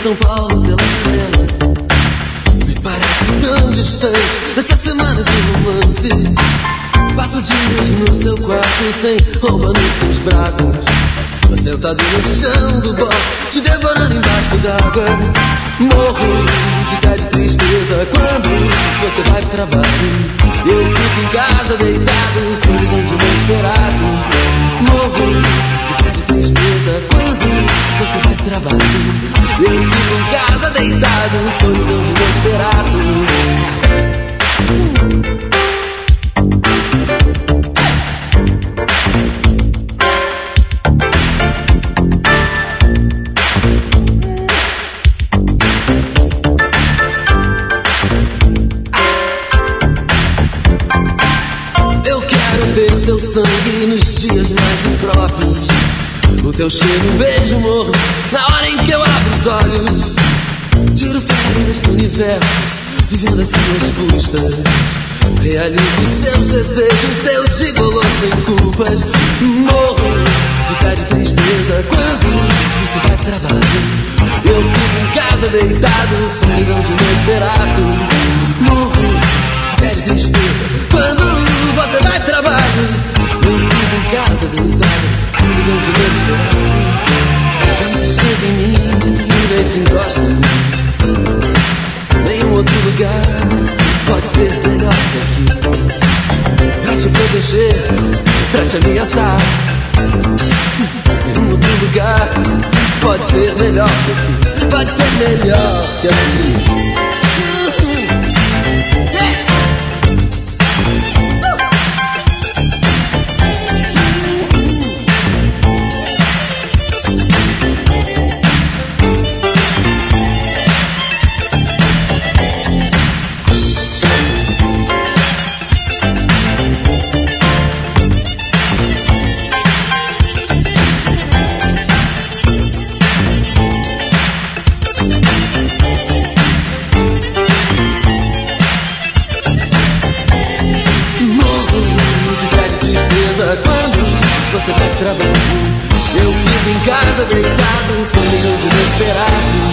São Paulo pela janela. Me parece tão distante dessas semanas de romance. Passo dias no seu quarto sem roupa nos seus braços, sentado no chão do box, te devorando embaixo d'água. Morro de cara de tristeza quando você vai pro trabalho. Eu fico em casa deitado, solidão de Nosferatu. Morro de cara de tristeza quando você vai pro trabalho. Eu fico em casa deitado, solidão de Nosferatu. Ter seu sangue nos dias mais impróprios, o teu cheiro, um beijo morno na hora em que eu abro os olhos. Tiro férias do universo, vivendo as suas custas. Realizo seus desejos, seu gigolô sem culpas. Morro de cara de tristeza quando você vai pro trabalho. Eu fico em casa deitado, solidão de Nosferatu. Morro de cara de tristeza quando você vai pro trabalho. Eu fico em casa deitado, solidão de Nosferatu. Não se esqueça em mim, nem se encosta em mim. Nenhum outro lugar pode ser melhor que aqui. Pra te proteger, pra te ameaçar. Nenhum outro lugar pode ser melhor que aqui. Pode ser melhor que aqui. Quando você vai pro trabalho, eu fico em casa deitado, solidão de Nosferatu.